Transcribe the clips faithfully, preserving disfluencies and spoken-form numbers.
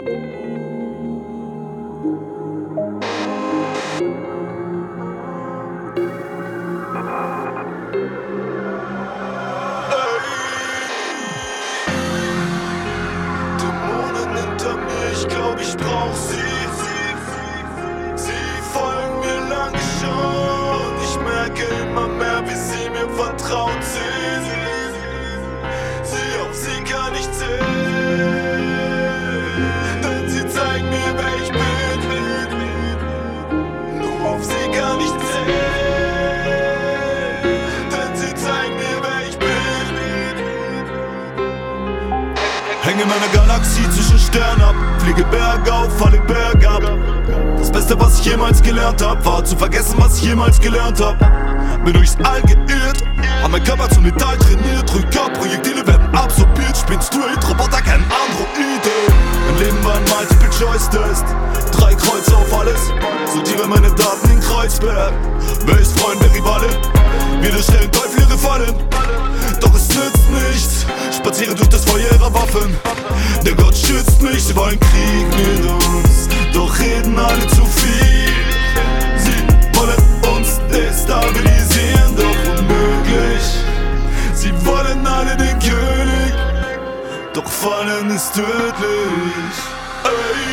Dämonen hinter mir, ich glaub, ich brauch sie. Sie folgen mir lange schon. Ich merke immer mehr, wie sie mir vertraut sind. Sie auf sie kann ich zählen, denn sie zeigen mir, wer ich bin. Nur auf sie kann ich zählen, denn sie zeigen mir, wer ich bin. Hänge in meiner Galaxie zwischen Sternen ab, fliege bergauf, falle bergab. Das Beste, was ich jemals gelernt hab, war zu vergessen, was ich jemals gelernt hab. Bin durchs All geirrt, hab mein Körper zum Metall trainiert. Rücker, Projektile werden absorbiert, spin straight, Roboter kennen Androide. Mein Leben war ein Multiple-Choice-Test, drei Kreuze auf alles. Sortiere meine Daten in Kreuzberg. Wer ist Freund, wer Rivale? Wir stellen Teufel ihre Fallen, doch es nützt nichts. Spaziere durch das Feuer ihrer Waffen, der Gott schützt mich. Sie wollen Krieg mit uns, doch reden alle zu viel. Sie wollen uns destabilisieren, doch unmöglich. Sie wollen alle den König, doch Fallen ist tödlich. Ey.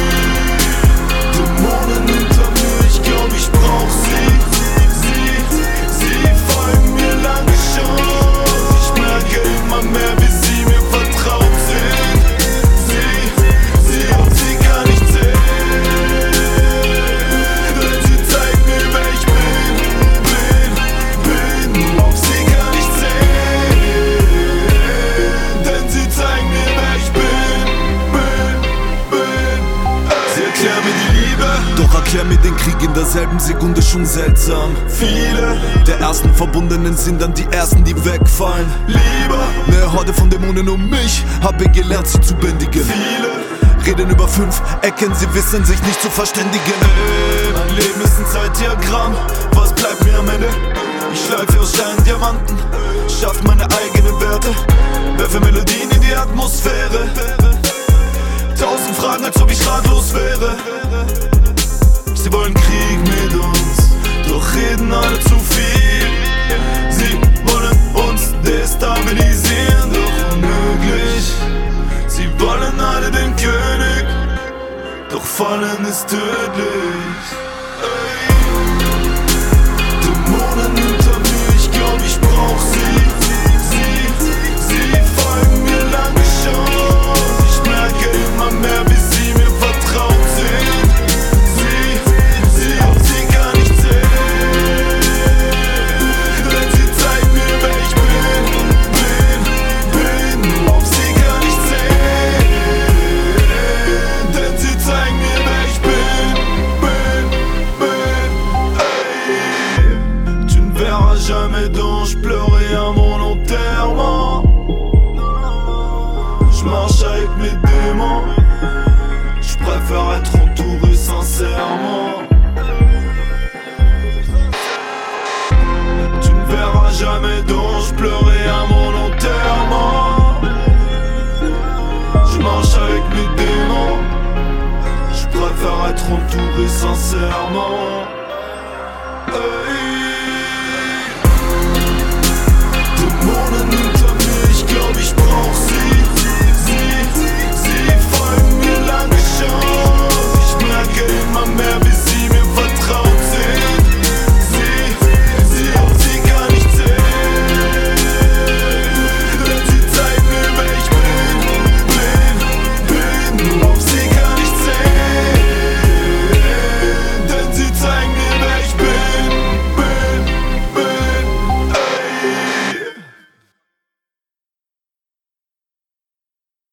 Dämonen hinter mir, ich glaub, ich brauch sie. Sie, sie folgen mir lange schon. Ich merke immer mehr, wie sie mir vertraut sind. Sie, sie auf sie kann ich zählen, denn sie zeigen mir, wer ich bin, bin, bin. Nur auf sie kann ich zählen, denn sie zeigen mir, wer ich bin, bin, bin. Sie erklären mir die Liebe, doch erklär mir den Krieg in derselben Sekunde schon seltsam. Viele der ersten Verbundenen sind dann die ersten, die wegfallen. Lieber ne Horde von Dämonen um mich, hab ich gelernt, sie zu bändigen. Viele reden über fünf Ecken, sie wissen sich nicht zu verständigen. Ey, mein Leben ist ein Zeitdiagramm, was bleibt mir am Ende? Ich schleife aus Steinen Diamanten, schaff meine eigenen Werte, werfe Melodien in die Atmosphäre. Tausend Fragen, als ob ich ratlos wäre. Sie wollen Krieg mit uns, doch reden alle zu viel. Sie wollen uns destabilisieren, doch unmöglich. Sie wollen alle den König, doch Fallen ist tödlich. Ey. Dämonen hinter mir, ich glaub, ich brauch sie.